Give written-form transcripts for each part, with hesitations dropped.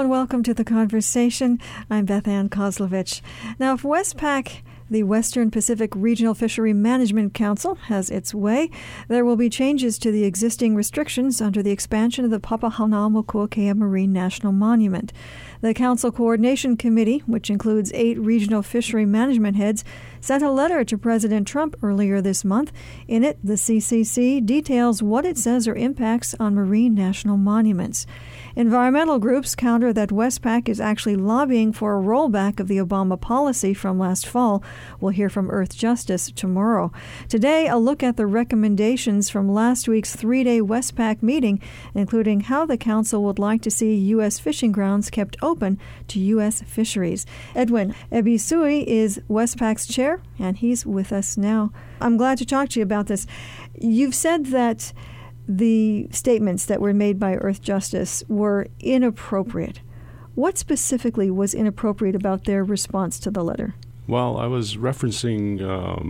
and welcome to The Conversation. I'm Beth Ann Kozlovich. Now, if Westpac, the Western Pacific Regional Fishery Management Council, has its way, there will be changes to the existing restrictions under the expansion of the Papahanaumokuakea Marine National Monument. The Council Coordination Committee, which includes 8 regional fishery management heads, sent a letter to President Trump earlier this month. In it, the CCC details what it says are impacts on marine national monuments. Environmental groups counter that Westpac is actually lobbying for a rollback of the Obama policy from last fall. We'll hear from Earthjustice tomorrow. Today, a look at the recommendations from last week's 3-day Westpac meeting, including how the council would like to see U.S. fishing grounds kept open to U.S. fisheries. Edwin Ebisui is Westpac's chair, and he's with us now. I'm glad to talk to you about this. You've said that the statements that were made by Earthjustice were inappropriate. What specifically was inappropriate about their response to the letter? Well, I was referencing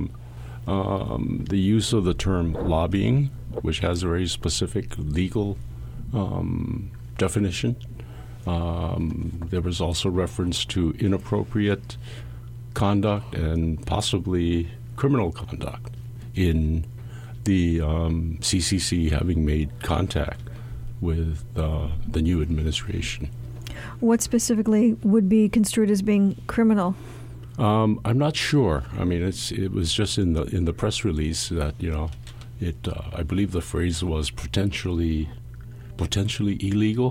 the use of the term lobbying, which has a very specific legal definition. There was also reference to inappropriate conduct and possibly criminal conduct in the CCC having made contact with the new administration. What specifically would be construed as being criminal? I'm not sure. I mean, it was just in the press release that I believe the phrase was potentially illegal,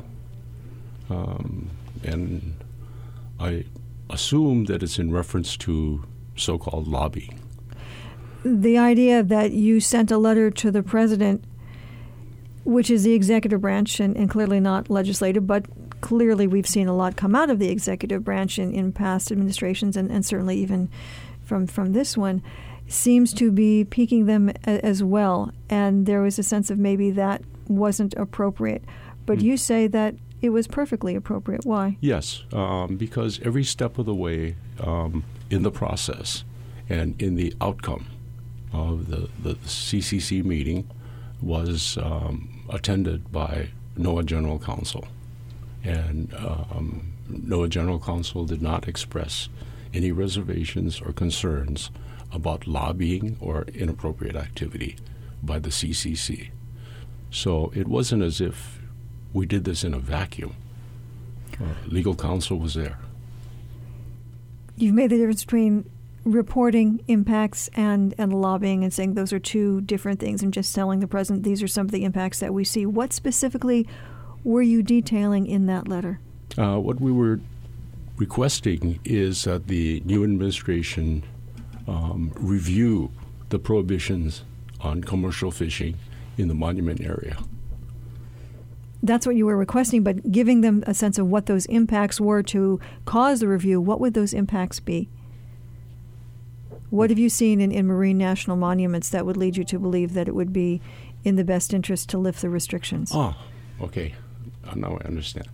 and I assume that it's in reference to so-called lobbying. The idea that you sent a letter to the president, which is the executive branch and clearly not legislative, but clearly we've seen a lot come out of the executive branch in past administrations and certainly even from this one, seems to be piquing them as well. And there was a sense of maybe that wasn't appropriate. But you say that it was perfectly appropriate. Why? Yes, because every step of the way in the process and in the outcome of the CCC meeting was attended by NOAA General Counsel. And NOAA General Counsel did not express any reservations or concerns about lobbying or inappropriate activity by the CCC. So it wasn't as if we did this in a vacuum. Legal counsel was there. You've made the difference between reporting impacts and lobbying and saying those are two different things and just telling the president these are some of the impacts that we see. What specifically were you detailing in that letter? What we were requesting is that the new administration review the prohibitions on commercial fishing in the monument area. That's what you were requesting, but giving them a sense of what those impacts were to cause the review, what would those impacts be? What have you seen in marine national monuments that would lead you to believe that it would be in the best interest to lift the restrictions? Oh, okay. Now I understand.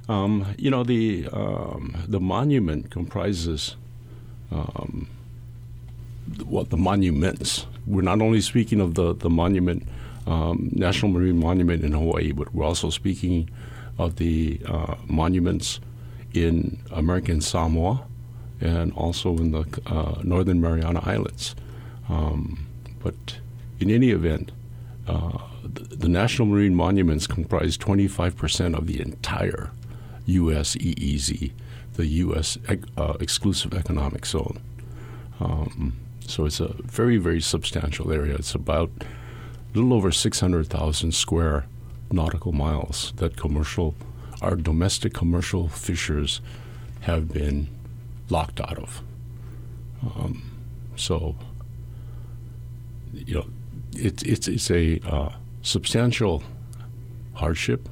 The monument comprises the monuments. We're not only speaking of the monument, National Marine Monument in Hawaii, but we're also speaking of the monuments in American Samoa and also in the Northern Mariana Islands. But in any event, the National Marine Monuments comprise 25% of the entire U.S. EEZ, the U.S. Exclusive Economic Zone. So it's a very, very substantial area. It's about a little over 600,000 square nautical miles that our domestic commercial fishers have been locked out of. It's a substantial hardship.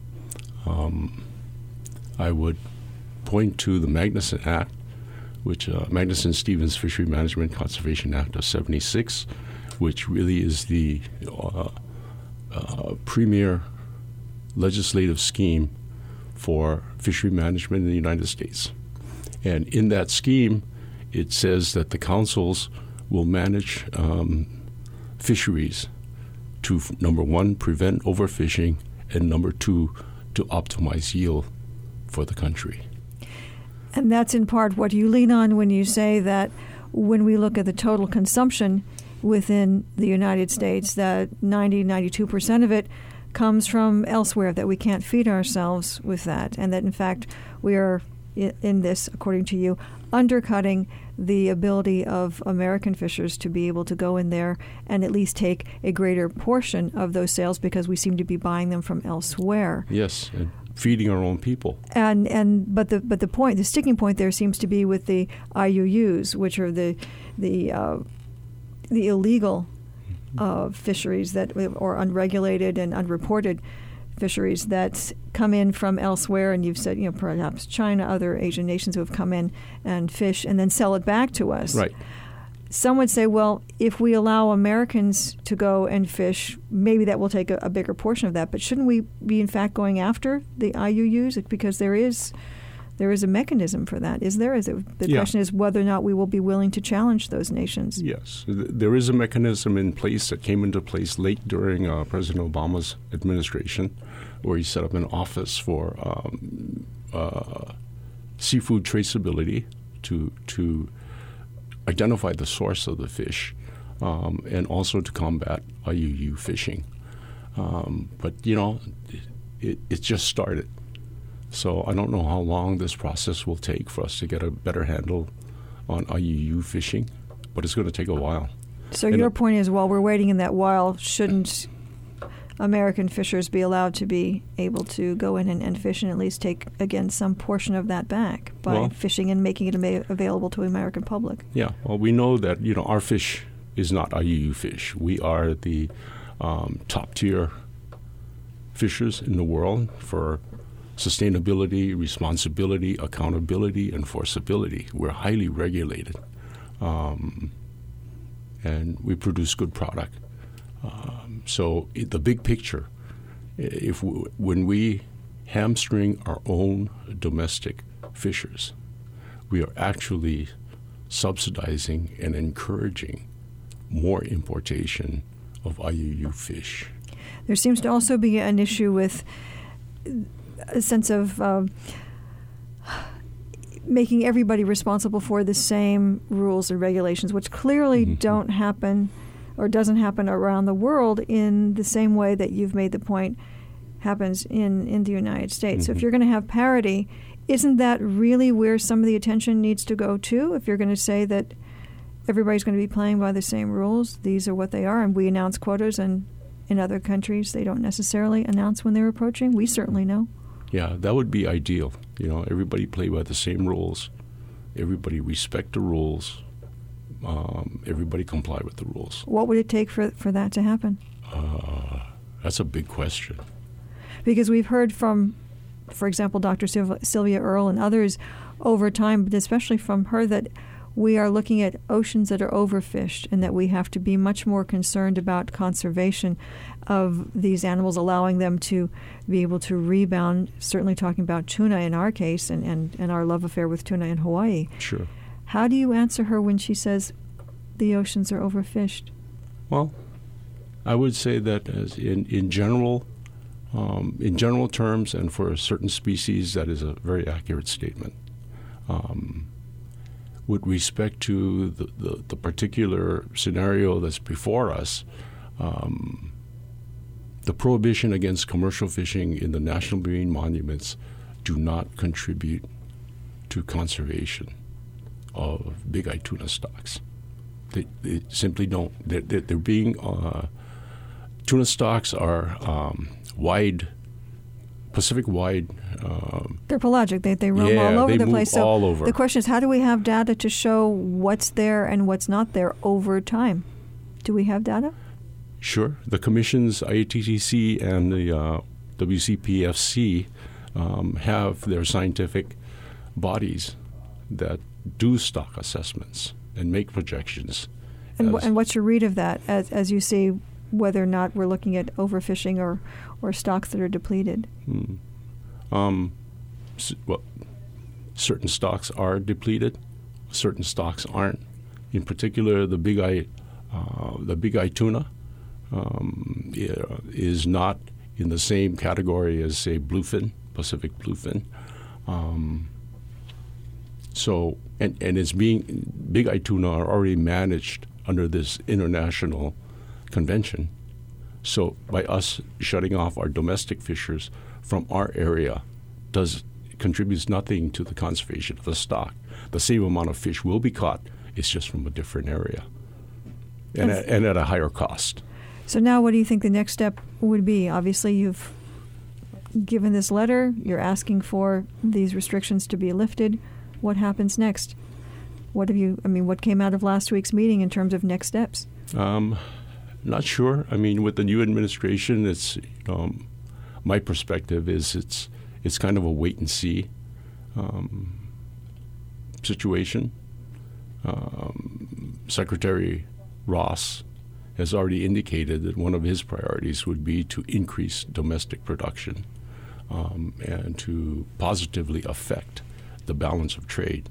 I would point to the Magnuson Act, which Magnuson-Stevens Fishery Management Conservation Act of '76, which really is the premier legislative scheme for fishery management in the United States. And in that scheme, it says that the councils will manage fisheries to, number one, prevent overfishing, and number two, to optimize yield for the country. And that's in part what you lean on when you say that when we look at the total consumption within the United States, that 92% of it comes from elsewhere, that we can't feed ourselves with that, and that, in fact, we are, in this, according to you, undercutting the ability of American fishers to be able to go in there and at least take a greater portion of those sales because we seem to be buying them from elsewhere. Yes, and feeding our own people. But the sticking point there seems to be with the IUUs, which are the illegal fisheries that, or unregulated and unreported fisheries that come in from elsewhere, and you've said, perhaps China, other Asian nations who have come in and fish and then sell it back to us. Right. Some would say, well, if we allow Americans to go and fish, maybe that will take a bigger portion of that. But shouldn't we be, in fact, going after the IUUs? Because there is a mechanism for that, is there? The question is whether or not we will be willing to challenge those nations. Yes. There is a mechanism in place that came into place late during President Obama's administration, where he set up an office for seafood traceability to identify the source of the fish and also to combat IUU fishing. But, it just started. So I don't know how long this process will take for us to get a better handle on IUU fishing, but it's going to take a while. So your point is, while we're waiting in that while, shouldn't American fishers be allowed to be able to go in and fish and at least take, again, some portion of that back by fishing and making it available to the American public? Yeah. Well, we know that, our fish is not IUU fish. We are the top-tier fishers in the world for sustainability, responsibility, accountability, enforceability. We're highly regulated, and we produce good product. So the big picture, when we hamstring our own domestic fishers, we are actually subsidizing and encouraging more importation of IUU fish. There seems to also be an issue with a sense of making everybody responsible for the same rules and regulations, which clearly don't happen or doesn't happen around the world in the same way that you've made the point happens in the United States. So if you're going to have parity, isn't that really where some of the attention needs to go to? If you're going to say that everybody's going to be playing by the same rules, these are what they are, and we announce quotas, and in other countries they don't necessarily announce when they're approaching. We certainly know. Yeah, that would be ideal. Everybody play by the same rules. Everybody respect the rules. Everybody comply with the rules. What would it take for that to happen? That's a big question. Because we've heard from, for example, Dr. Sylvia Earle and others over time, but especially from her, that we are looking at oceans that are overfished and that we have to be much more concerned about conservation of these animals, allowing them to be able to rebound, certainly talking about tuna in our case and our love affair with tuna in Hawaii. Sure. How do you answer her when she says the oceans are overfished? Well, I would say that as in general terms and for certain species, that is a very accurate statement. With respect to the particular scenario that's before us, the prohibition against commercial fishing in the national marine monuments do not contribute to conservation of big-eye tuna stocks. They simply don't. They're being tuna stocks are Pacific-wide. They're pelagic. They roam all over the place. So all over. The question is, how do we have data to show what's there and what's not there over time? Do we have data? Sure. The commissions, IATTC and the WCPFC, have their scientific bodies that do stock assessments and make projections. And what's your read of that as you see whether or not we're looking at overfishing or stocks that are depleted? Certain stocks are depleted, certain stocks aren't. In particular, the big-eye tuna is not in the same category as, say, bluefin, Pacific bluefin. So, and it's being, big eye tuna are already managed under this international convention. So by us shutting off our domestic fishers from our area contributes nothing to the conservation of the stock. The same amount of fish will be caught, it's just from a different area and at a higher cost. So now what do you think the next step would be? Obviously you've given this letter, you're asking for these restrictions to be lifted. What happens next? What came out of last week's meeting in terms of next steps? Not sure. I mean, with the new administration, it's my perspective is it's kind of a wait and see situation. Secretary Ross has already indicated that one of his priorities would be to increase domestic production and to positively affect the balance of trade.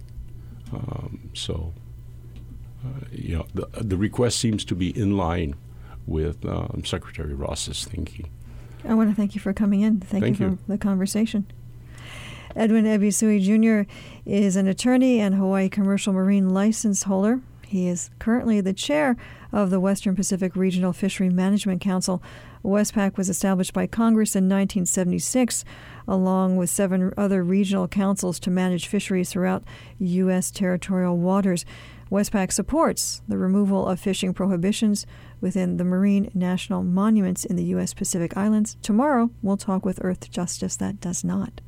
The request seems to be in line with Secretary Ross's thinking. I want to thank you for coming in. Thank you for the conversation. Edwin Ebisui Jr. is an attorney and Hawaii Commercial Marine license holder. He is currently the chair of the Western Pacific Regional Fishery Management Council. Westpac was established by Congress in 1976, along with 7 other regional councils to manage fisheries throughout U.S. territorial waters. Westpac supports the removal of fishing prohibitions within the marine national monuments in the U.S. Pacific Islands. Tomorrow, we'll talk with Earth Justice that does not.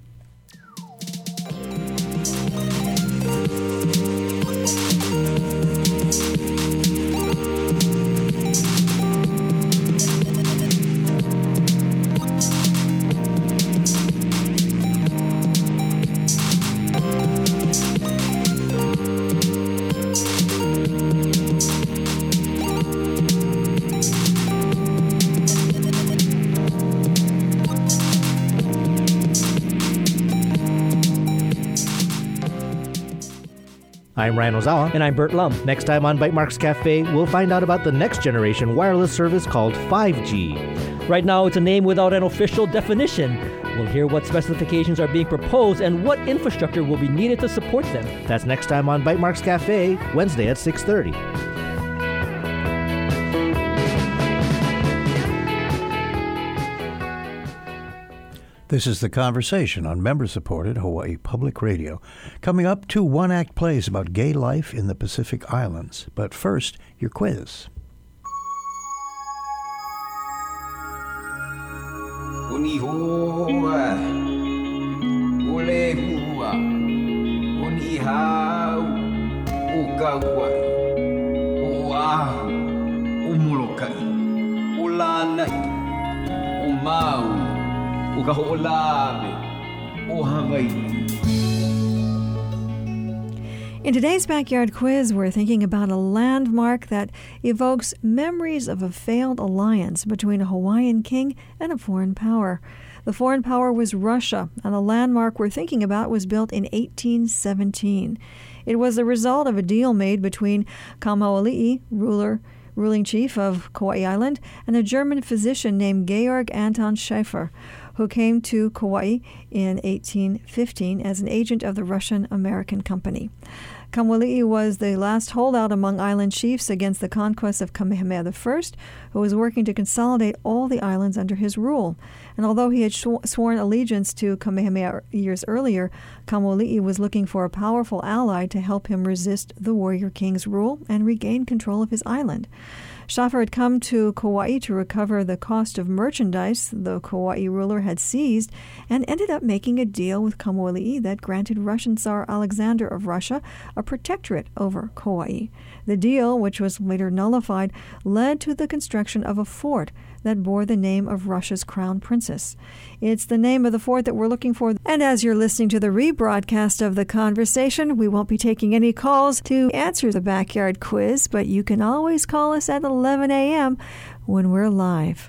I'm Ryan Ozawa. And I'm Bert Lum. Next time on Bytemarks Cafe, we'll find out about the next generation wireless service called 5G. Right now, it's a name without an official definition. We'll hear what specifications are being proposed and what infrastructure will be needed to support them. That's next time on Bytemarks Cafe, Wednesday at 6:30. This is The Conversation on member-supported Hawaii Public Radio. Coming up, 2 one-act plays about gay life in the Pacific Islands. But first, your quiz. In today's Backyard Quiz, we're thinking about a landmark that evokes memories of a failed alliance between a Hawaiian king and a foreign power. The foreign power was Russia, and the landmark we're thinking about was built in 1817. It was the result of a deal made between Kamauali'i, ruling chief of Kauai Island, and a German physician named Georg Anton Schaefer, who came to Kauai in 1815 as an agent of the Russian-American Company. Kamauali'i was the last holdout among island chiefs against the conquest of Kamehameha I, who was working to consolidate all the islands under his rule. And although he had sworn allegiance to Kamehameha years earlier, Kamauali'i was looking for a powerful ally to help him resist the warrior king's rule and regain control of his island. Schaefer had come to Kauai to recover the cost of merchandise the Kauai ruler had seized and ended up making a deal with Kamauali'i that granted Russian Tsar Alexander of Russia a protectorate over Kauai. The deal, which was later nullified, led to the construction of a fort that bore the name of Russia's crown princess. It's the name of the fort that we're looking for. And as you're listening to the rebroadcast of The Conversation, we won't be taking any calls to answer the Backyard Quiz, but you can always call us at 11 a.m. when we're live.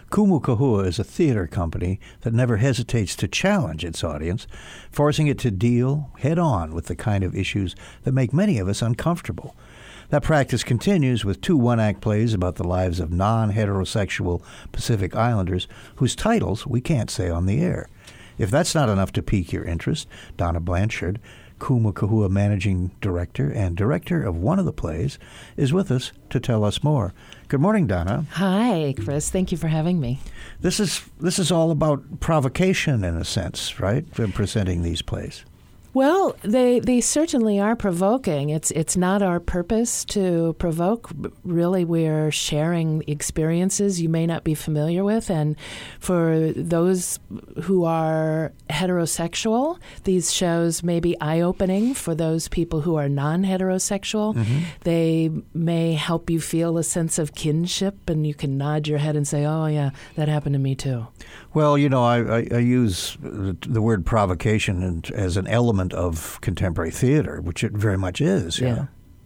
Kumu Kahua is a theater company that never hesitates to challenge its audience, forcing it to deal head-on with the kind of issues that make many of us uncomfortable. That practice continues with 2 one-act plays about the lives of non-heterosexual Pacific Islanders whose titles we can't say on the air. If that's not enough to pique your interest, Donna Blanchard, Kumu Kahua managing director and director of one of the plays, is with us to tell us more. Good morning, Donna. Hi, Chris. Thank you for having me. This is all about provocation in a sense, right? In presenting these plays. Well, they certainly are provoking. It's not our purpose to provoke. Really, we're sharing experiences you may not be familiar with. And for those who are heterosexual, these shows may be eye-opening. For those people who are non-heterosexual, they may help you feel a sense of kinship, and you can nod your head and say, oh, yeah, that happened to me too. Well, you know, I use the word provocation as an element of contemporary theater, which it very much is. Yeah.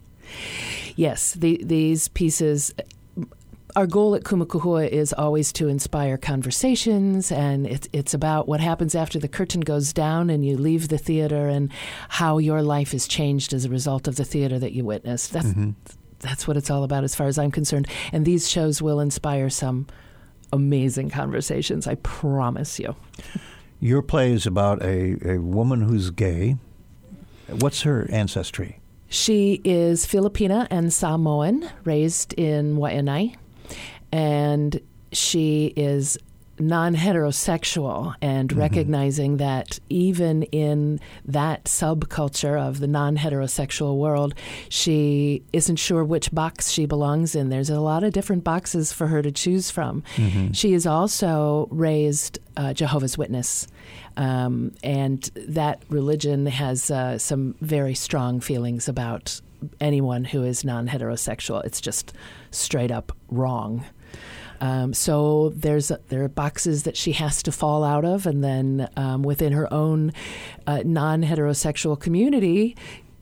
Yes, these pieces. Our goal at Kumu Kahua is always to inspire conversations, and it's about what happens after the curtain goes down and you leave the theater, and how your life is changed as a result of the theater that you witnessed. That's what it's all about, as far as I'm concerned. And these shows will inspire some amazing conversations, I promise you. Your play is about a woman who's gay. What's her ancestry? She is Filipina and Samoan, raised in Waianae, and she is non-heterosexual, and recognizing that even in that subculture of the non-heterosexual world, she isn't sure which box she belongs in. There's a lot of different boxes for her to choose from. She is also raised Jehovah's Witness, and that religion has some very strong feelings about anyone who is non-heterosexual. It's just straight up wrong. So there are boxes that she has to fall out of, and then within her own non-heterosexual community,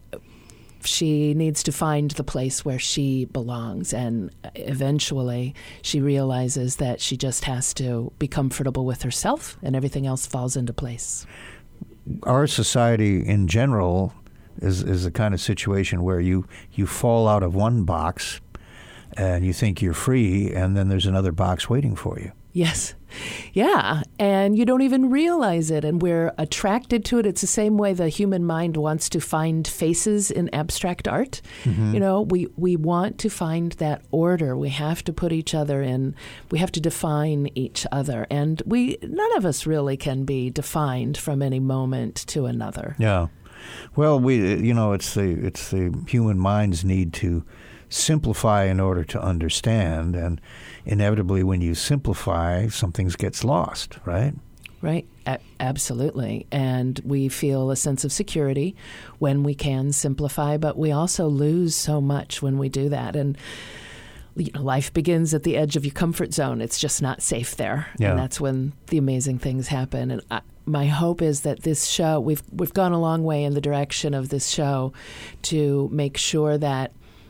she needs to find the place where she belongs. And eventually she realizes that she just has to be comfortable with herself, and everything else falls into place. Our society in general is the kind of situation where you fall out of one box and you think you're free, and then there's another box waiting for you. Yes. Yeah. And you don't even realize it. And we're attracted to it. It's the same way the human mind wants to find faces in abstract art. You know, we want to find that order. We have to put each other in. We have to define each other. And none of us really can be defined from any moment to another. Yeah. Well, it's the human mind's need to simplify in order to understand, and inevitably when you simplify, something gets lost, right? Right. Absolutely. And we feel a sense of security when we can simplify, but we also lose so much when we do that. And life begins at the edge of your comfort zone. It's just not safe there. Yeah. And that's when the amazing things happen. And my hope is that this show, we've gone a long way in the direction of this show to make sure that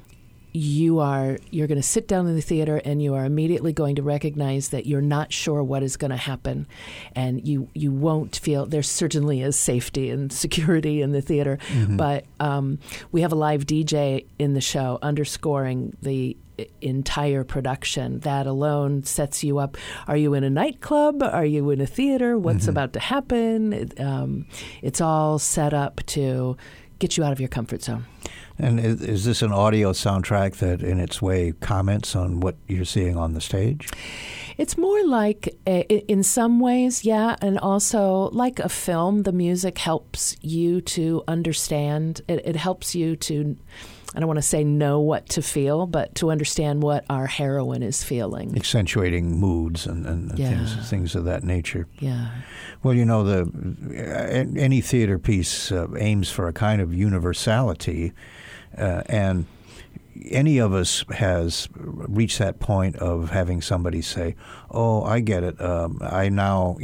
you're going to sit down in the theater and you are immediately going to recognize that you're not sure what is going to happen, and you won't feel there certainly is safety and security in the theater, but we have a live DJ in the show underscoring the entire production. That alone sets you up. Are you in a nightclub? Are you in a theater? What's about to happen? It's all set up to get you out of your comfort zone. And is this an audio soundtrack that in its way comments on what you're seeing on the stage? It's more like, in some ways, yeah, and also like a film, the music helps you to understand. It helps you to, I don't want to say know what to feel, but to understand what our heroine is feeling. Accentuating moods and things of that nature. Yeah. Well, any theater piece aims for a kind of universality, and any of us has reached that point of having somebody say, "Oh, I get it. I know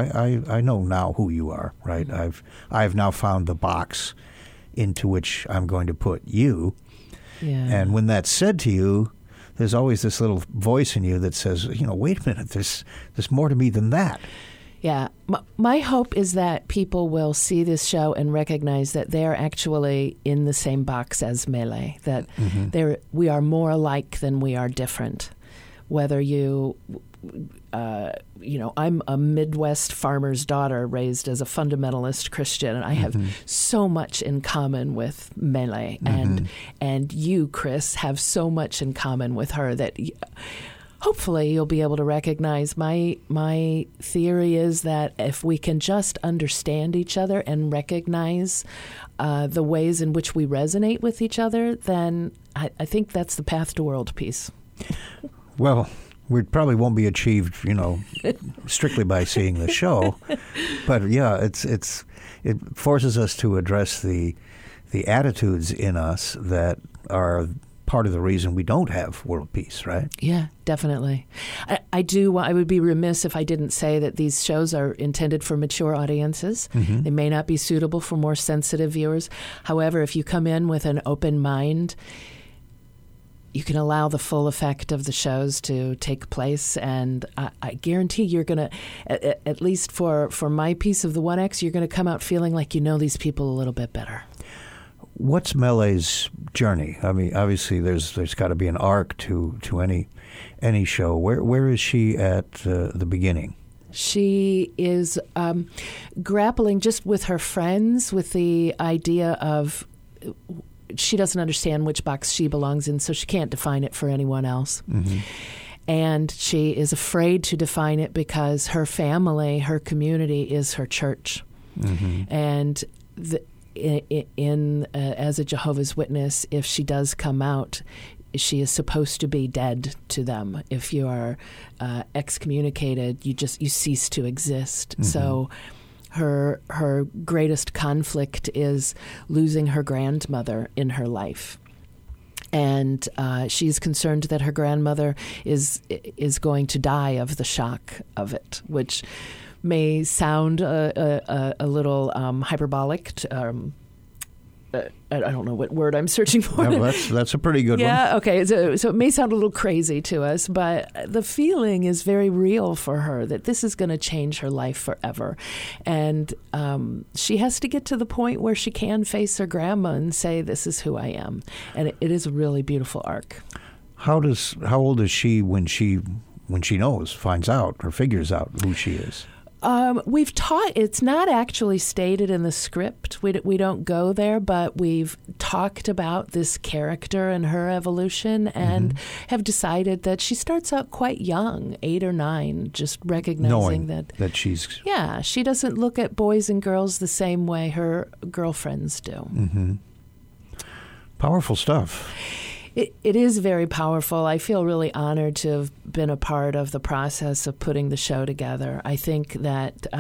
now who you are. Right? I've now found the box into which I'm going to put you." Yeah. And when that's said to you, there's always this little voice in you that says, wait a minute, there's more to me than that. Yeah. My hope is that people will see this show and recognize that they're actually in the same box as Mele, that we are more alike than we are different. Whether I'm a Midwest farmer's daughter raised as a fundamentalist Christian, and I have so much in common with Mele, and you, Chris, have so much in common with her that hopefully you'll be able to recognize. My theory is that if we can just understand each other and recognize the ways in which we resonate with each other, then I think that's the path to world peace. Well, we probably won't be achieved, strictly by seeing the show, but yeah, it forces us to address the attitudes in us that are part of the reason we don't have world peace, right? Yeah, definitely. I would be remiss if I didn't say that these shows are intended for mature audiences. They may not be suitable for more sensitive viewers. However, if you come in with an open mind, you can allow the full effect of the shows to take place, and I guarantee you're going to, at least for my piece of the 1X, you're going to come out feeling like you know these people a little bit better. What's Mele's journey? I mean, obviously there's got to be an arc to any show. Where is she at the beginning? She is grappling just with her friends with the idea of she doesn't understand which box she belongs in, so she can't define it for anyone else. And she is afraid to define it because her family, her community is her church. And as a Jehovah's Witness, if she does come out, she is supposed to be dead to them. If you are excommunicated, you cease to exist. So her greatest conflict is losing her grandmother in her life. And she's concerned that her grandmother is going to die of the shock of it, which may sound a little hyperbolic. I don't know what word I'm searching for. No, that's a pretty good one. Yeah, okay. So it may sound a little crazy to us, but the feeling is very real for her that this is going to change her life forever. And she has to get to the point where she can face her grandma and say, this is who I am. And it is a really beautiful arc. How old is she when she finds out or figures out who she is? We've taught. It's not actually stated in the script. We don't go there, but we've talked about this character and her evolution, and have decided that she starts out quite young, 8 or 9, just recognizing that she's she doesn't look at boys and girls the same way her girlfriends do. Powerful stuff. It is very powerful. I feel really honored to have been a part of the process of putting the show together. I think that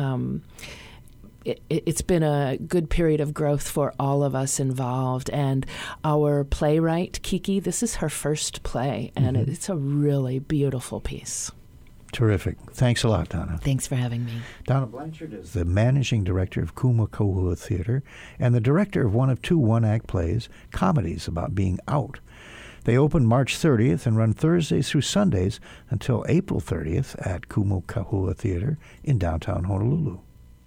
it's been a good period of growth for all of us involved. And our playwright, Kiki, this is her first play, and it's a really beautiful piece. Terrific. Thanks a lot, Donna. Thanks for having me. Donna Blanchard is the managing director of Kuma Kahua Theater and the director of one of 2 one-act plays, comedies about being out. They open March 30th and run Thursdays through Sundays until April 30th at Kuma Kahua Theater in downtown Honolulu.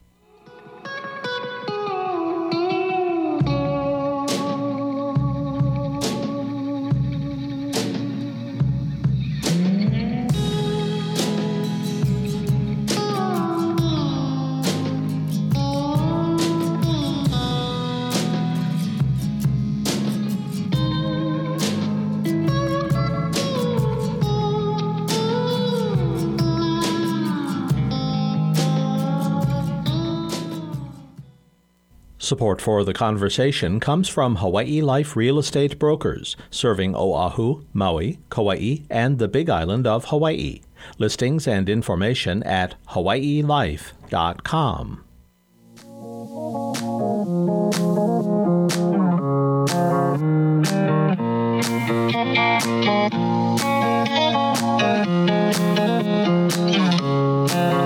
Support for The Conversation comes from Hawaii Life Real Estate Brokers, serving Oahu, Maui, Kauai, and the Big Island of Hawaii. Listings and information at hawaiilife.com.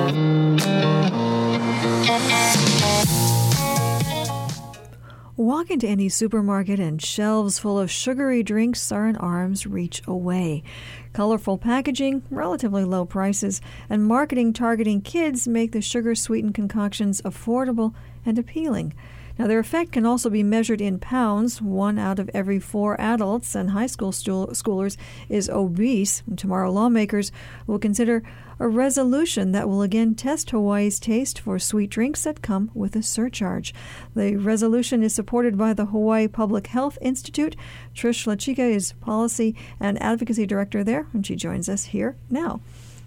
Walking into any supermarket and shelves full of sugary drinks are an arm's reach away. Colorful packaging, relatively low prices, and marketing targeting kids make the sugar-sweetened concoctions affordable and appealing. Now, their effect can also be measured in pounds. 1 out of every 4 adults and high school schoolers is obese. And tomorrow, lawmakers will consider a resolution that will again test Hawaii's taste for sweet drinks that come with a surcharge. The resolution is supported by the Hawaii Public Health Institute. Trish LaChica is Policy and Advocacy Director there, and she joins us here now.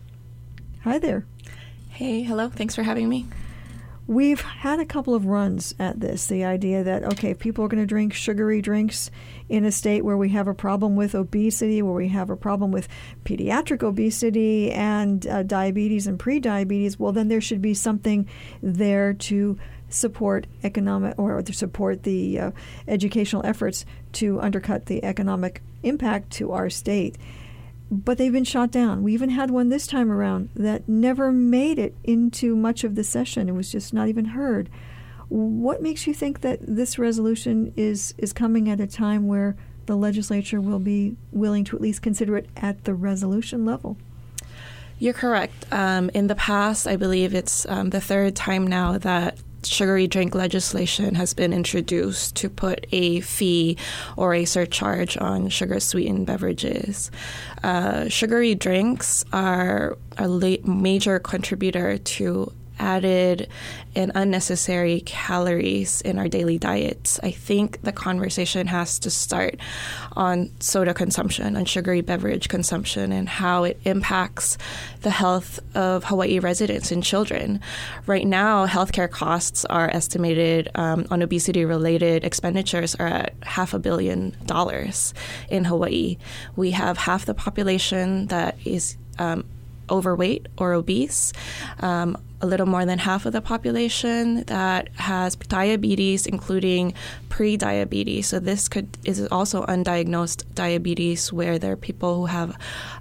Hi there. Hey, hello. Thanks for having me. We've had a couple of runs at this, the idea that, okay, people are going to drink sugary drinks in a state where we have a problem with obesity, where we have a problem with pediatric obesity and diabetes and prediabetes. Well, then there should be something there to support economic or to support the educational efforts to undercut the economic impact to our state. But they've been shot down. We even had one this time around that never made it into much of the session. It was just not even heard. What makes you think that this resolution is coming at a time where the legislature will be willing to at least consider it at the resolution level? You're correct. In the past, I believe it's the third time now that sugary drink legislation has been introduced to put a fee or a surcharge on sugar-sweetened beverages. Sugary drinks are a major contributor to added and unnecessary calories in our daily diets. I think the conversation has to start on soda consumption, on sugary beverage consumption, and how it impacts the health of Hawaii residents and children. Right now, healthcare costs are estimated on obesity-related expenditures are at $500 million in Hawaii. We have half the population that is overweight or obese, a little more than half of the population that has diabetes, including pre-diabetes. So this is also undiagnosed diabetes, where there are people who have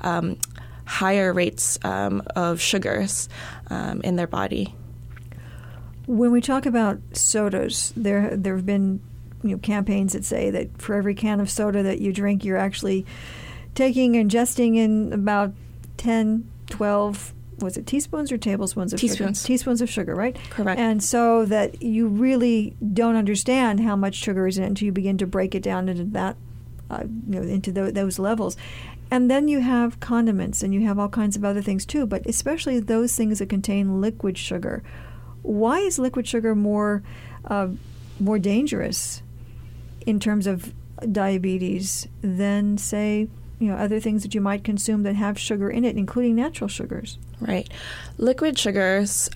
higher rates of sugars in their body. When we talk about sodas, there have been campaigns that say that for every can of soda that you drink, you're actually ingesting in about 10, 12, was it teaspoons or tablespoons of sugar? Teaspoons of sugar, right? Correct. And so that you really don't understand how much sugar is in it until you begin to break it down into that, into those levels. And then you have condiments and you have all kinds of other things too, but especially those things that contain liquid sugar. Why is liquid sugar more dangerous in terms of diabetes than, say, other things that you might consume that have sugar in it, including natural sugars? Right. Liquid sugars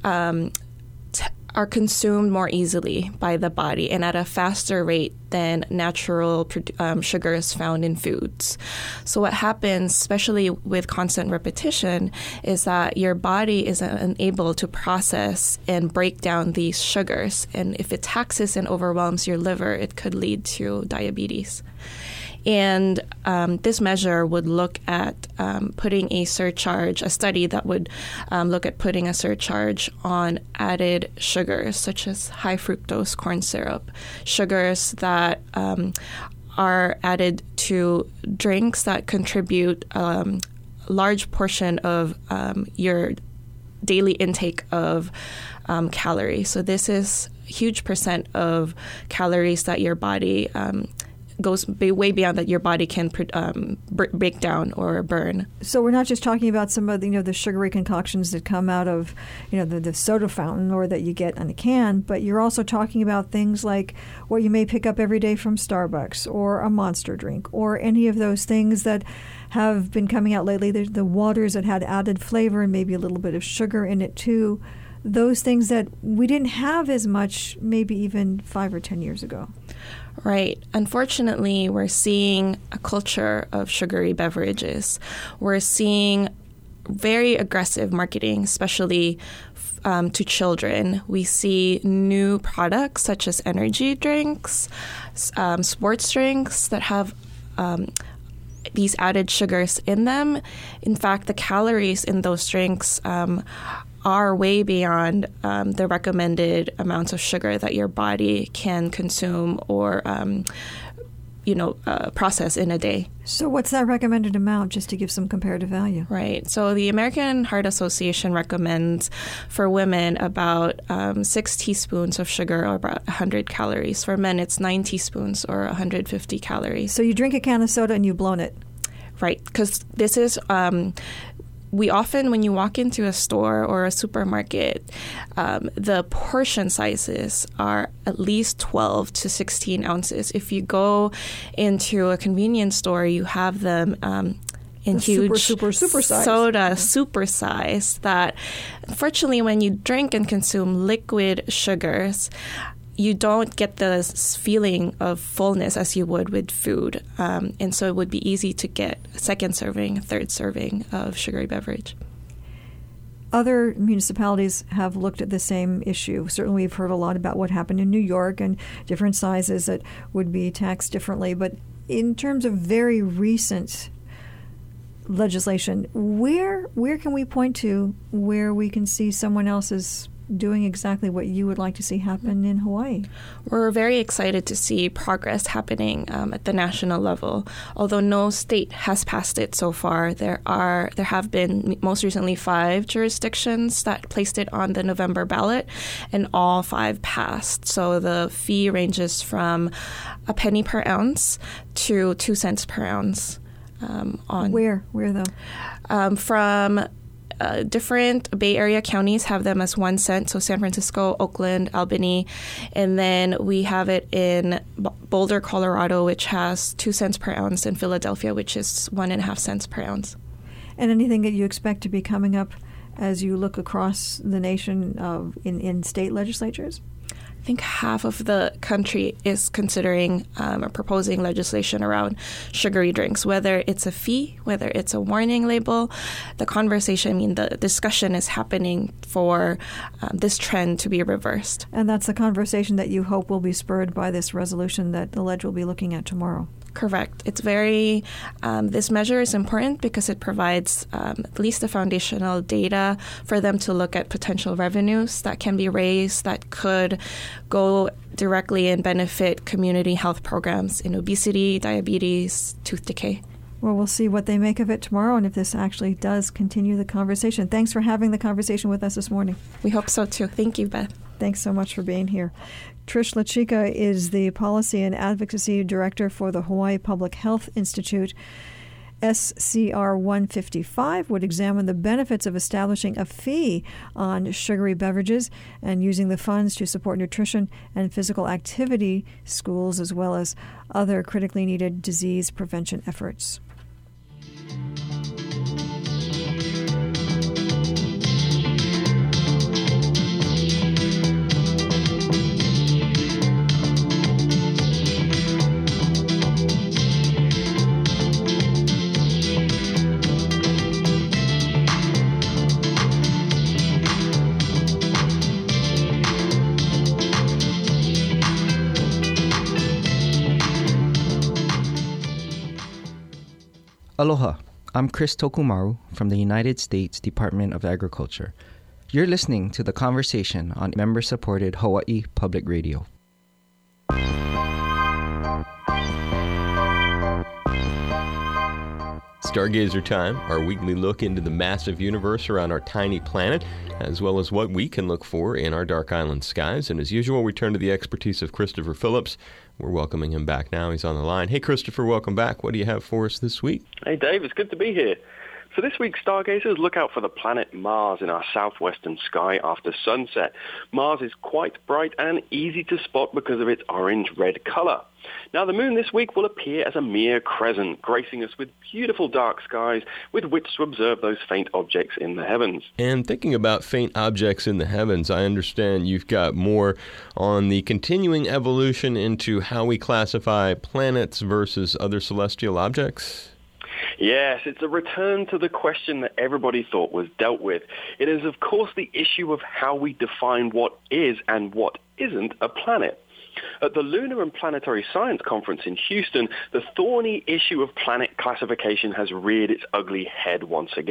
are consumed more easily by the body and at a faster rate than natural sugars found in foods. So what happens, especially with constant repetition, is that your body is unable to process and break down these sugars. And if it taxes and overwhelms your liver, it could lead to diabetes. And this measure would look at putting a surcharge, a study that would look at putting a surcharge on added sugars, such as high fructose corn syrup, sugars that are added to drinks that contribute a large portion of your daily intake of calories. So this is a huge percent of calories that your body goes way beyond that your body can break down or burn. So we're not just talking about some of the sugary concoctions that come out of the soda fountain or that you get in a can, but you're also talking about things like what you may pick up every day from Starbucks or a Monster drink or any of those things that have been coming out lately. There's the waters that had added flavor and maybe a little bit of sugar in it too. Those things that we didn't have as much maybe even 5 or 10 years ago. Right. Unfortunately, we're seeing a culture of sugary beverages. We're seeing very aggressive marketing, especially to children. We see new products such as energy drinks, sports drinks that have these added sugars in them. In fact, the calories in those drinks are way beyond the recommended amounts of sugar that your body can consume or process in a day. So what's that recommended amount, just to give some comparative value? Right. So the American Heart Association recommends for women about 6 teaspoons of sugar, or about 100 calories. For men, it's 9 teaspoons or 150 calories. So you drink a can of soda and you've blown it. Right. Because this is... we often, when you walk into a store or a supermarket, the portion sizes are at least 12 to 16 ounces. If you go into a convenience store, you have them in huge super size. Soda super size that, unfortunately, when you drink and consume liquid sugars, you don't get the feeling of fullness as you would with food. And so it would be easy to get a second serving, a third serving of sugary beverage. Other municipalities have looked at the same issue. Certainly we've heard a lot about what happened in New York and different sizes that would be taxed differently. But in terms of very recent legislation, where can we point to where we can see someone else's doing exactly what you would like to see happen in Hawaii? We're very excited to see progress happening at the national level. Although no state has passed it so far, there have been most recently 5 jurisdictions that placed it on the November ballot, and all 5 passed. So the fee ranges from a penny per ounce to 2 cents per ounce. Where though? From different Bay Area counties have them as 1 cent, so San Francisco, Oakland, Albany, and then we have it in Boulder, Colorado, which has 2 cents per ounce, and Philadelphia, which is 1.5 cents per ounce. And anything that you expect to be coming up as you look across the nation in state legislatures? I think half of the country is considering or proposing legislation around sugary drinks, whether it's a fee, whether it's a warning label. The conversation, the discussion is happening for this trend to be reversed. And that's the conversation that you hope will be spurred by this resolution that the Ledge will be looking at tomorrow. Correct. It's very, this measure is important because it provides at least the foundational data for them to look at potential revenues that can be raised that could go directly and benefit community health programs in obesity, diabetes, tooth decay. Well, we'll see what they make of it tomorrow and if this actually does continue the conversation. Thanks for having the conversation with us this morning. We hope so, too. Thank you, Beth. Thanks so much for being here. Trish LaChica is the Policy and Advocacy Director for the Hawaii Public Health Institute. SCR 155 would examine the benefits of establishing a fee on sugary beverages and using the funds to support nutrition and physical activity schools, as well as other critically needed disease prevention efforts. Aloha, I'm Chris Tokumaru from the United States Department of Agriculture. You're listening to The Conversation on member-supported Hawaii Public Radio. Stargazer Time, our weekly look into the massive universe around our tiny planet, as well as what we can look for in our dark island skies. And as usual, we turn to the expertise of Christopher Phillips. We're welcoming him back now. He's on the line. Hey, Christopher, welcome back. What do you have for us this week? Hey, Dave. It's good to be here. For this week's Stargazers, look out for the planet Mars in our southwestern sky after sunset. Mars is quite bright and easy to spot because of its orange-red color. Now, the moon this week will appear as a mere crescent, gracing us with beautiful dark skies with which to observe those faint objects in the heavens. And thinking about faint objects in the heavens, I understand you've got more on the continuing evolution into how we classify planets versus other celestial objects. Yes, it's a return to the question that everybody thought was dealt with. It is, of course, the issue of how we define what is and what isn't a planet. At the Lunar and Planetary Science Conference in Houston, the thorny issue of planet classification has reared its ugly head once again.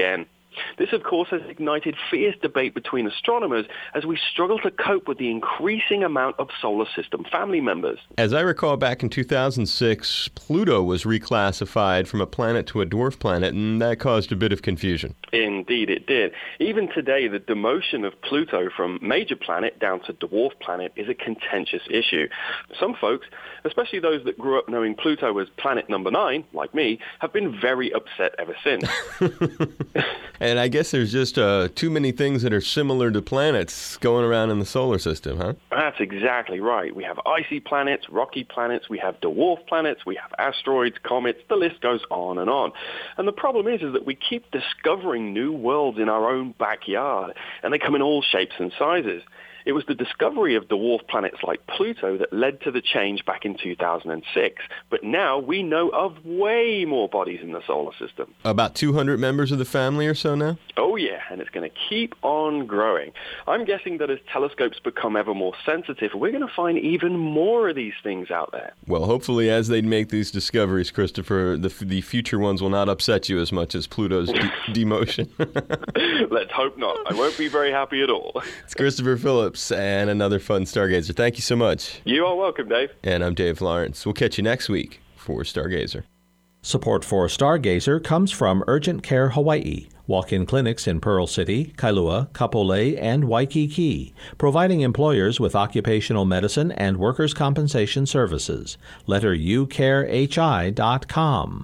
This, of course, has ignited fierce debate between astronomers as we struggle to cope with the increasing amount of solar system family members. As I recall, back in 2006, Pluto was reclassified from a planet to a dwarf planet, and that caused a bit of confusion. Indeed, it did. Even today, the demotion of Pluto from major planet down to dwarf planet is a contentious issue. Some folks, especially those that grew up knowing Pluto as planet number 9, like me, have been very upset ever since. And I guess there's just too many things that are similar to planets going around in the solar system, huh? That's exactly right. We have icy planets, rocky planets, we have dwarf planets, we have asteroids, comets, the list goes on. And the problem is that we keep discovering new worlds in our own backyard, and they come in all shapes and sizes. It was the discovery of dwarf planets like Pluto that led to the change back in 2006. But now we know of way more bodies in the solar system. About 200 members of the family or so now? Oh, yeah, and it's going to keep on growing. I'm guessing that as telescopes become ever more sensitive, we're going to find even more of these things out there. Well, hopefully as they make these discoveries, Christopher, the future ones will not upset you as much as Pluto's demotion. Let's hope not. I won't be very happy at all. It's Christopher Phillips and another fun Stargazer. Thank you so much. You are welcome, Dave. And I'm Dave Lawrence. We'll catch you next week for Stargazer. Support for Stargazer comes from Urgent Care Hawaii, walk-in clinics in Pearl City, Kailua, Kapolei, and Waikiki, providing employers with occupational medicine and workers' compensation services. Letter ucarehi.com.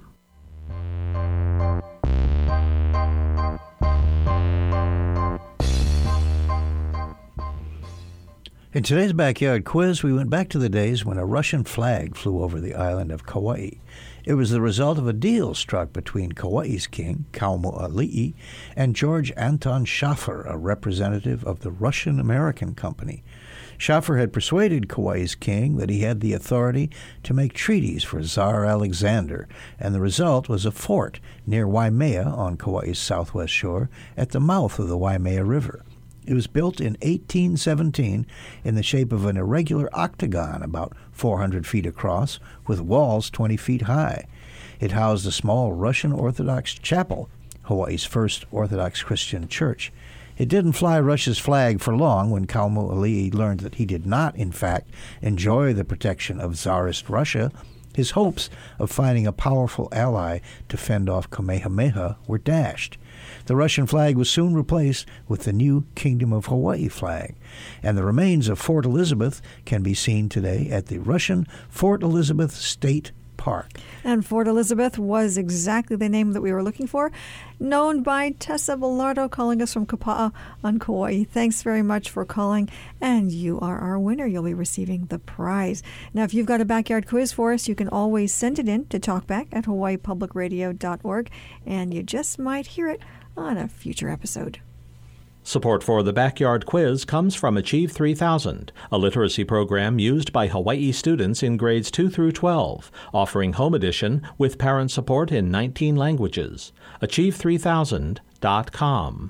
In today's Backyard Quiz, we went back to the days when a Russian flag flew over the island of Kauai. It was the result of a deal struck between Kauai's king, Kaumo'ali'i, and George Anton Schaffer, a representative of the Russian-American Company. Schaffer had persuaded Kauai's king that he had the authority to make treaties for Tsar Alexander, and the result was a fort near Waimea on Kauai's southwest shore at the mouth of the Waimea River. It was built in 1817 in the shape of an irregular octagon about 400 feet across with walls 20 feet high. It housed a small Russian Orthodox chapel, Hawaii's first Orthodox Christian church. It didn't fly Russia's flag for long when Kaumo'ali'i learned that he did not, in fact, enjoy the protection of Tsarist Russia. His hopes of finding a powerful ally to fend off Kamehameha were dashed. The Russian flag was soon replaced with the new Kingdom of Hawaii flag, and the remains of Fort Elizabeth can be seen today at the Russian Fort Elizabeth State Park. And Fort Elizabeth was exactly the name that we were looking for, known by Tessa Bellardo calling us from Kapa'a on Kauai. Thanks very much for calling, and you are our winner. You'll be receiving the prize. Now, if you've got a backyard quiz for us, you can always send it in to talkback@hawaiipublicradio.org, and you just might hear it on a future episode. Support for the Backyard Quiz comes from Achieve 3000, a literacy program used by Hawaii students in grades 2 through 12, offering home edition with parent support in 19 languages. Achieve3000.com.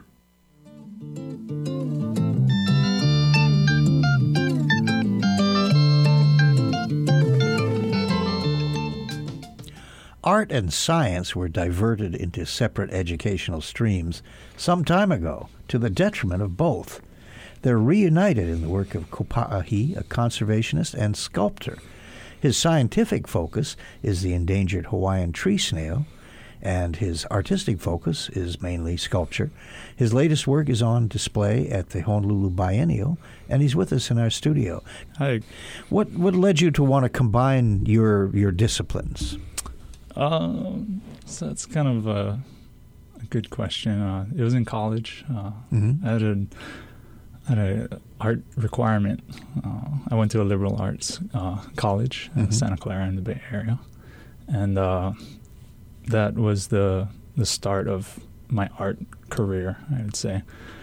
Art and science were diverted into separate educational streams some time ago, to the detriment of both. They're reunited in the work of Kopa'ahi, a conservationist and sculptor. His scientific focus is the endangered Hawaiian tree snail, and his artistic focus is mainly sculpture. His latest work is on display at the Honolulu Biennial, and he's with us in our studio. Hi. What led you to want to combine your disciplines? So that's kind of a good question. It was in college. I had an art requirement. I went to a liberal arts college in Santa Clara in the Bay Area, and that was the start of my art career, I would say.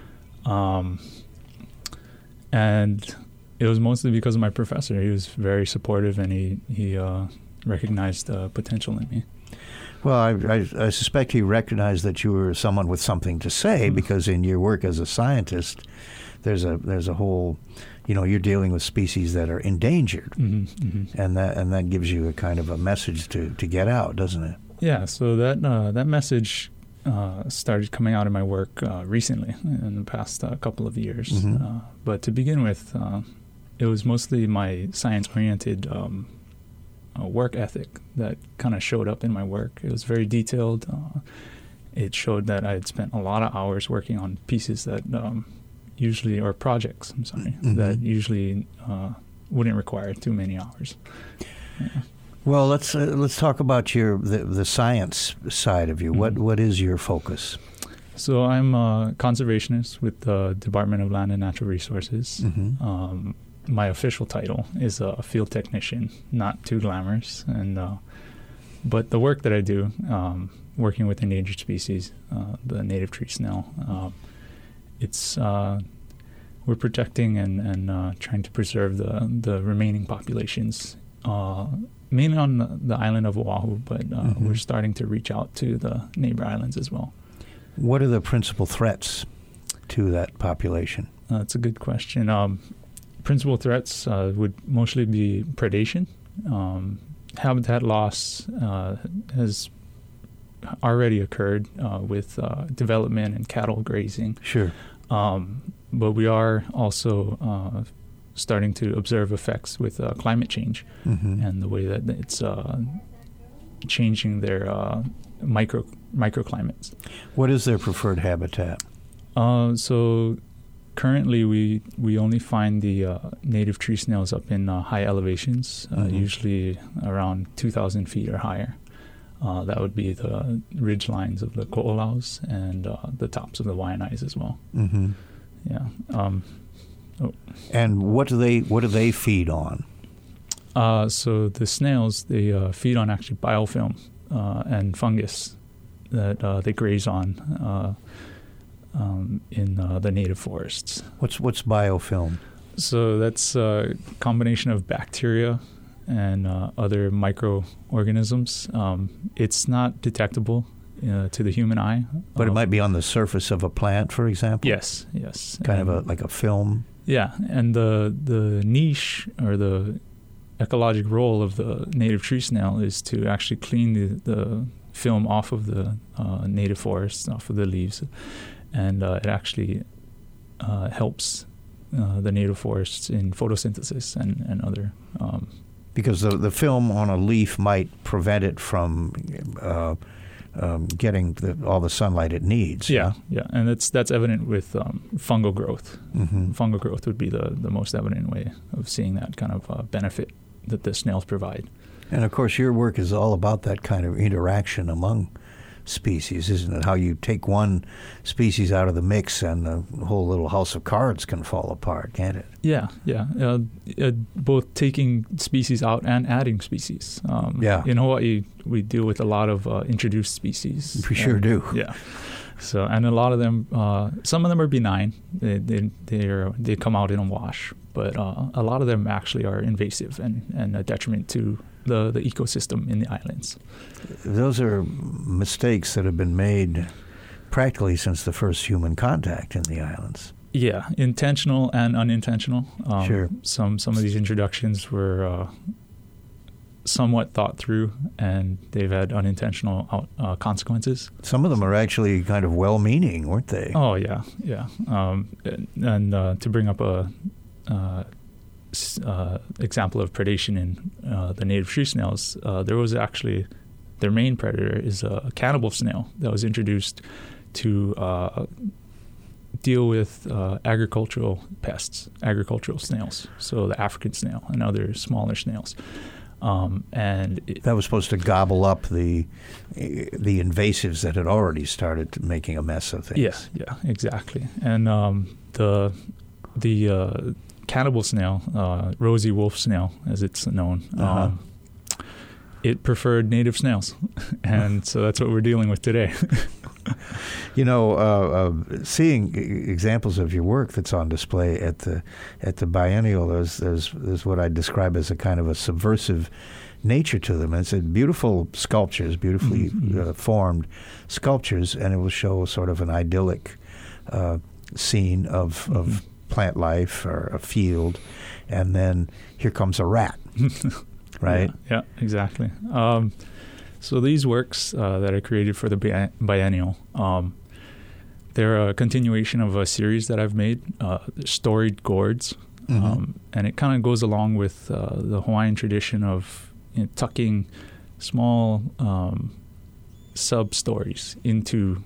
And it was mostly because of my professor. He was very supportive, and he recognized the potential in me. Well, I suspect he recognized that you were someone with something to say, because in your work as a scientist, there's a whole, you're dealing with species that are endangered, and that gives you a kind of a message to get out, doesn't it? Yeah. So that message started coming out in my work recently in the past couple of years. Mm-hmm. But to begin with, it was mostly my science-oriented work ethic that kind of showed up in my work. It was very detailed. It showed that I had spent a lot of hours working on pieces that usually, or projects, Mm-hmm. that usually wouldn't require too many hours. Yeah. Well, let's talk about the science side of you. Mm-hmm. What is your focus? So I'm a conservationist with the Department of Land and Natural Resources. Mm-hmm. My official title is a field technician, not too glamorous, and but the work that I do, working with endangered species, the native tree snail, it's we're protecting and trying to preserve the remaining populations, mainly on the island of Oahu, but Mm-hmm. we're starting to reach out to the neighbor islands as well. What are the principal threats to that population? That's a good question. Principal threats would mostly be predation. Habitat loss has already occurred with development and cattle grazing. Sure. But we are also starting to observe effects with climate change Mm-hmm. and the way that it's changing their microclimates. What is their preferred habitat? So currently we only find the native tree snails up in high elevations, Mm-hmm. usually around 2,000 feet or higher. That would be the ridge lines of the ko'olaus and the tops of the waianaes as well. Mm-hmm. Yeah. And what do they feed on? So the snails, they feed on actually biofilm and fungus that they graze on in the native forests. What's biofilm? So that's a combination of bacteria and other microorganisms. It's not detectable to the human eye. But it might be on the surface of a plant, for example? Yes. Kind of like a film? Yeah, and the niche or the ecologic role of the native tree snail is to actually clean the film off of the native forests, off of the leaves, and it actually helps the native forests in photosynthesis and other. Because the film on a leaf might prevent it from getting all the sunlight it needs. Yeah, and that's evident with fungal growth. Mm-hmm. Fungal growth would be the most evident way of seeing that kind of benefit that the snails provide. And of course, your work is all about that kind of interaction among species, isn't it? How you take one species out of the mix and the whole little house of cards can fall apart, can't it? Yeah. Both taking species out and adding species. In Hawaii, we deal with a lot of introduced species. We sure do. Yeah. So, and a lot of them, some of them are benign. They come out in a wash, but a lot of them actually are invasive and a detriment to the ecosystem in the islands. Those are mistakes that have been made practically since the first human contact in the islands. Yeah, intentional and unintentional. Sure. Some of these introductions were somewhat thought through, and they've had unintentional consequences. Some of them are actually kind of well-meaning, weren't they? Oh, yeah. And to bring up a example of predation in the native tree snails, there was actually their main predator is a cannibal snail that was introduced to deal with agricultural pests, agricultural snails, so the African snail and other smaller snails. And that was supposed to gobble up the invasives that had already started making a mess of things. Yeah, exactly. And the cannibal snail, rosy wolf snail, as it's known, it preferred native snails, and so that's what we're dealing with today. Seeing examples of your work that's on display at the biennial, there's what I describe as a kind of a subversive nature to them. It's beautiful sculptures, beautifully formed sculptures, and it will show sort of an idyllic scene of plant life or a field, and then here comes a rat, right? Yeah, exactly. So these works that I created for the biennial, they're a continuation of a series that I've made, Storied Gourds. And it kind of goes along with the Hawaiian tradition of tucking small sub-stories into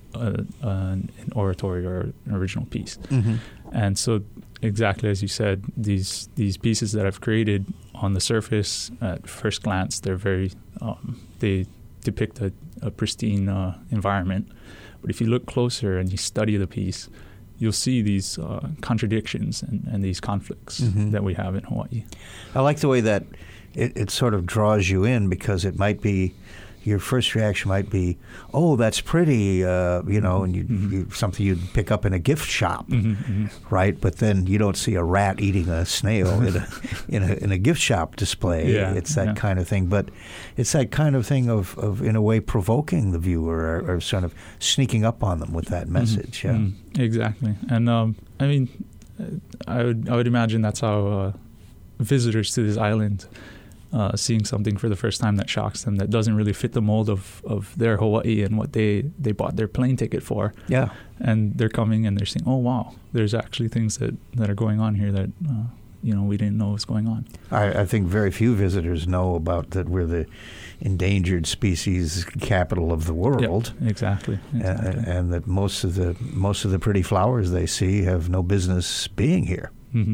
an oratory or an original piece. And so exactly as you said, these pieces that I've created on the surface, at first glance, they're very, they depict a pristine environment. But if you look closer and you study the piece, you'll see these contradictions and these conflicts that we have in Hawaii. I like the way that it sort of draws you in, because it might be, your first reaction might be, oh, that's pretty, and you something you'd pick up in a gift shop, right? But then you don't see a rat eating a snail in a gift shop display. Yeah, it's that kind of thing. But it's that kind of thing of in a way, provoking the viewer or sort of sneaking up on them with that message. Exactly. And I mean, I would imagine that's how visitors to this island, seeing something for the first time that shocks them, that doesn't really fit the mold of their Hawaii and what they bought their plane ticket for. Yeah. And they're coming and they're saying, oh, wow, there's actually things that are going on here that, we didn't know was going on. I think very few visitors know about that we're the endangered species capital of the world. Yep, exactly. And that most of the pretty flowers they see have no business being here.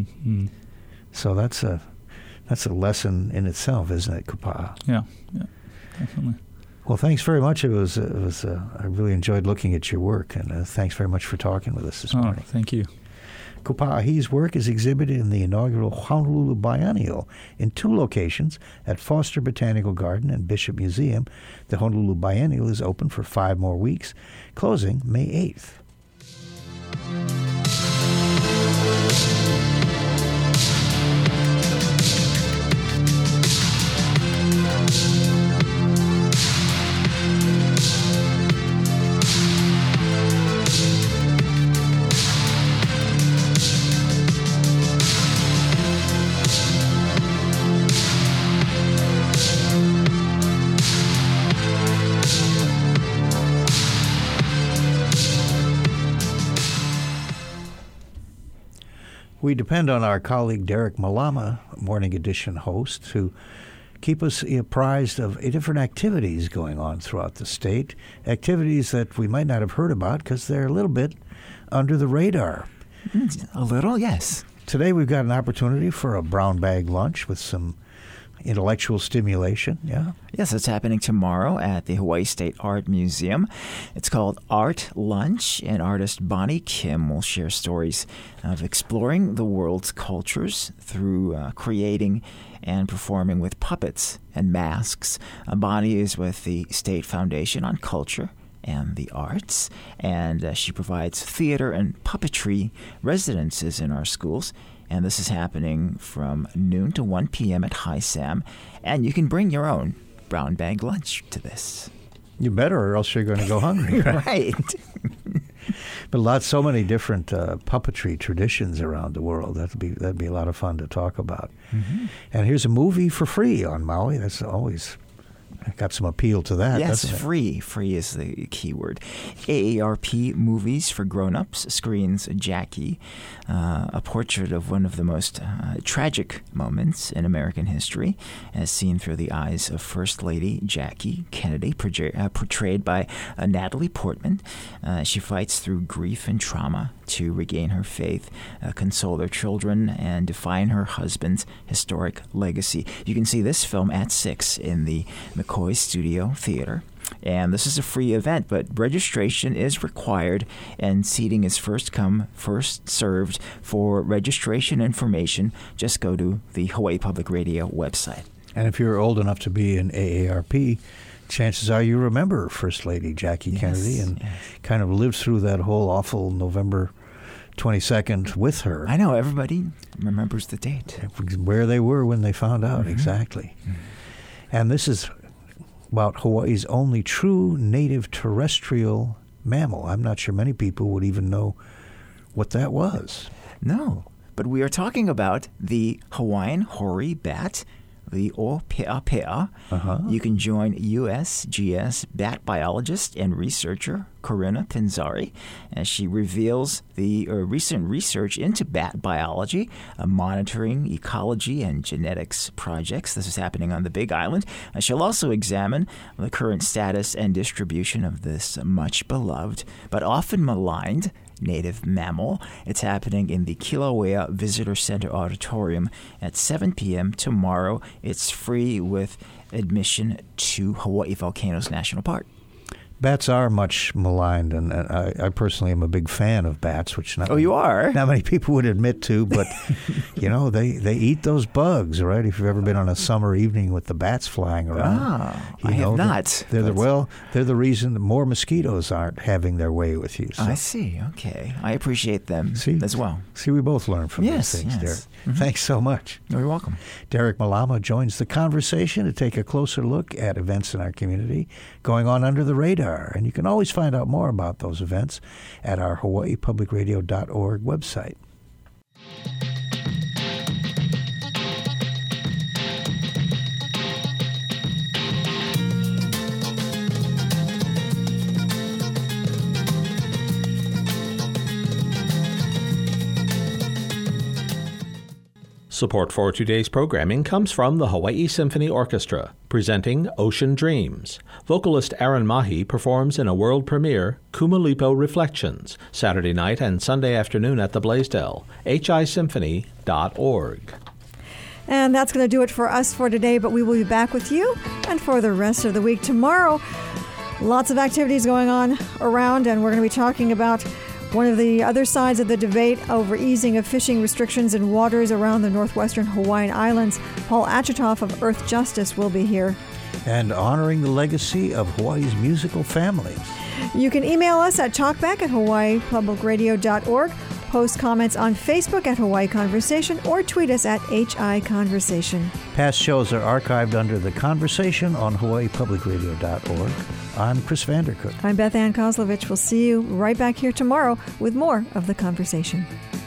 So that's a lesson in itself, isn't it, Kupa'a? Yeah, definitely. Well, thanks very much. It was I really enjoyed looking at your work, and thanks very much for talking with us this morning. Thank you. Kupa'ahi's work is exhibited in the inaugural Honolulu Biennial in 2 locations, at Foster Botanical Garden and Bishop Museum. The Honolulu Biennial is open for 5 more weeks, closing May 8th. We depend on our colleague Derek Malama, Morning Edition host, to keep us apprised of different activities going on throughout the state, activities that we might not have heard about because they're a little bit under the radar. A little, yes. Today we've got an opportunity for a brown bag lunch with some intellectual stimulation, yeah? Yes, it's happening tomorrow at the Hawaii State Art Museum. It's called Art Lunch, and artist Bonnie Kim will share stories of exploring the world's cultures through creating and performing with puppets and masks. Bonnie is with the State Foundation on Culture and the Arts, and she provides theater and puppetry residences in our schools. And this is happening from noon to 1 p.m. at High Sam. And you can bring your own brown bag lunch to this. You better, or else you're going to go hungry. Right. But so many different puppetry traditions around the world. That'd be a lot of fun to talk about. And here's a movie for free on Maui. That's always got some appeal to that. Yes, doesn't it? Free. Free is the key word. AARP Movies for Grown-Ups screens Jackie, a portrait of one of the most tragic moments in American history, as seen through the eyes of First Lady Jackie Kennedy, portrayed by Natalie Portman. She fights through grief and trauma to regain her faith, console her children, and define her husband's historic legacy. You can see this film at 6 in the McCoy Studio Theater. And this is a free event, but registration is required, and seating is first come, first served. For registration information, just go to the Hawaii Public Radio website. And if you're old enough to be in AARP, chances are you remember First Lady Jackie Kennedy and kind of lived through that whole awful November 22nd with her. I know, everybody remembers the date. Where they were when they found out, exactly. And this is about Hawaii's only true native terrestrial mammal. I'm not sure many people would even know what that was. No, but we are talking about the Hawaiian hoary bat, the O'Pea'apea. You can join USGS bat biologist and researcher Corinna Pinzari as she reveals the recent research into bat biology, monitoring ecology and genetics projects. This is happening on the Big Island. She'll also examine the current status and distribution of this much beloved but often maligned native mammal. It's happening in the Kilauea Visitor Center Auditorium at 7 p.m. tomorrow. It's free with admission to Hawaii Volcanoes National Park. Bats are much maligned, and I personally am a big fan of bats, which you are? Not many people would admit to, but they eat those bugs, right? If you've ever been on a summer evening with the bats flying around, I have not. They're the reason that more mosquitoes aren't having their way with you. So. I see. Okay, I appreciate them as well. See, we both learn from these things, Derek. Thanks so much. You're welcome. Derek Malama joins the conversation to take a closer look at events in our community going on under the radar. And you can always find out more about those events at our hawaiipublicradio.org website. Support for today's programming comes from the Hawaii Symphony Orchestra, presenting Ocean Dreams. Vocalist Aaron Mahi performs in a world premiere, Kumalipo Reflections, Saturday night and Sunday afternoon at the Blaisdell. hisymphony.org. And that's going to do it for us for today, but we will be back with you and for the rest of the week tomorrow. Lots of activities going on around, and we're going to be talking about one of the other sides of the debate over easing of fishing restrictions in waters around the northwestern Hawaiian Islands. Paul Achitoff of Earth Justice will be here. And honoring the legacy of Hawaii's musical families. You can email us at talkback@hawaiipublicradio.org, post comments on Facebook at Hawaii Conversation, or tweet us at HI Conversation. Past shows are archived under The Conversation on hawaiipublicradio.org. I'm Chris Vandercook. I'm Beth Ann Kozlovich. We'll see you right back here tomorrow with more of The Conversation.